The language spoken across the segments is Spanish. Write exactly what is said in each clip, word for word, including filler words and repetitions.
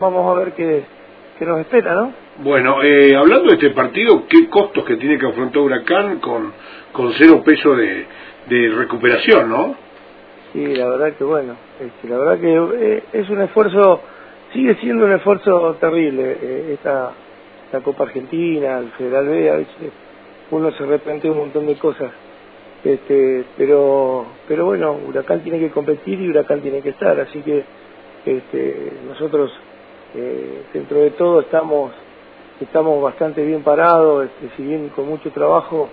vamos a ver qué, qué nos espera, ¿no? Bueno, eh, hablando de este partido, ¿qué costos que tiene que afrontar Huracán con, con cero peso de, de recuperación, no? Sí, la verdad que bueno, este, la verdad que eh, es un esfuerzo, sigue siendo un esfuerzo terrible, eh, esta, esta Copa Argentina, el Federal B, a veces uno se replantea un montón de cosas, este, pero, pero bueno, Huracán tiene que competir y Huracán tiene que estar, así que este, nosotros eh, dentro de todo estamos estamos bastante bien parados, este, si bien con mucho trabajo,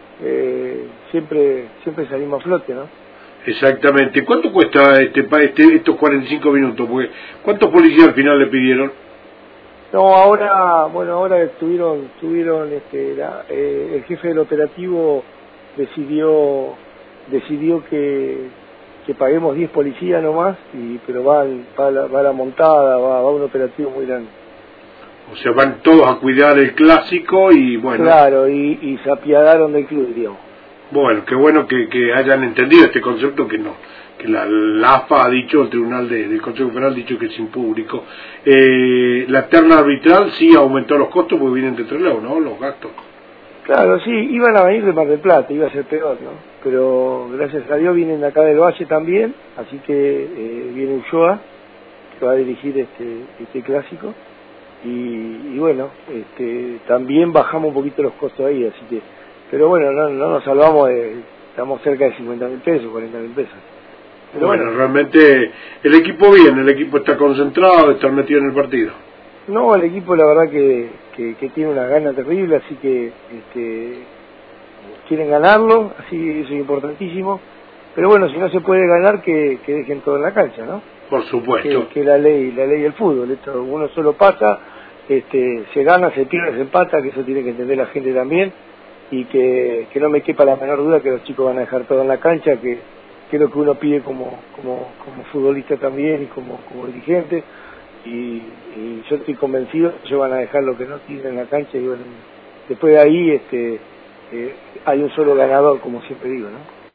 eh, siempre siempre salimos a flote, ¿no? Exactamente. ¿Cuánto cuesta este, este estos cuarenta y cinco minutos? Porque ¿cuántos policías al final le pidieron? No, ahora, bueno, ahora estuvieron, tuvieron, este, la, eh, el jefe del operativo decidió, decidió que, que paguemos diez policías nomás, y, pero va, va, la, va la montada, va, va un operativo muy grande. O sea, van todos a cuidar el clásico y bueno... Claro, y, y se apiadaron del club, digamos. Bueno, qué bueno que, que hayan entendido este concepto, que no, que la, la A F A ha dicho, el Tribunal de, del Consejo Federal ha dicho que es impúblico. Eh, la terna arbitral sí aumentó los costos porque vienen de Trelew, ¿no? Los gastos. Claro, sí, iban a venir de Mar del Plata, iba a ser peor, ¿no? Pero gracias a Dios vienen de acá del Valle también, así que eh, viene Ulloa, que va a dirigir este, este clásico. Y, y bueno, este, también bajamos un poquito los costos ahí, así que, pero bueno, no, no nos salvamos de, estamos cerca de cincuenta mil pesos, cuarenta mil pesos. Pero bueno, bueno, realmente el equipo bien, el equipo está concentrado, está metido en el partido. No, el equipo la verdad que, que, que tiene una gana terrible, así que este, quieren ganarlo, así eso es importantísimo, pero bueno, si no se puede ganar, que, que dejen todo en la cancha, ¿no? Por supuesto. Que, que la ley, la ley del fútbol, esto uno solo pasa, este, se gana, se pierde, se empata, que eso tiene que entender la gente también, y que, que no me quepa la menor duda que los chicos van a dejar todo en la cancha, que, que es lo que uno pide como, como, como futbolista también y como, como dirigente, y, y yo estoy convencido que ellos van a dejar lo que no tienen en la cancha, y bueno, después de ahí este, eh, hay un solo ganador, como siempre digo, ¿no?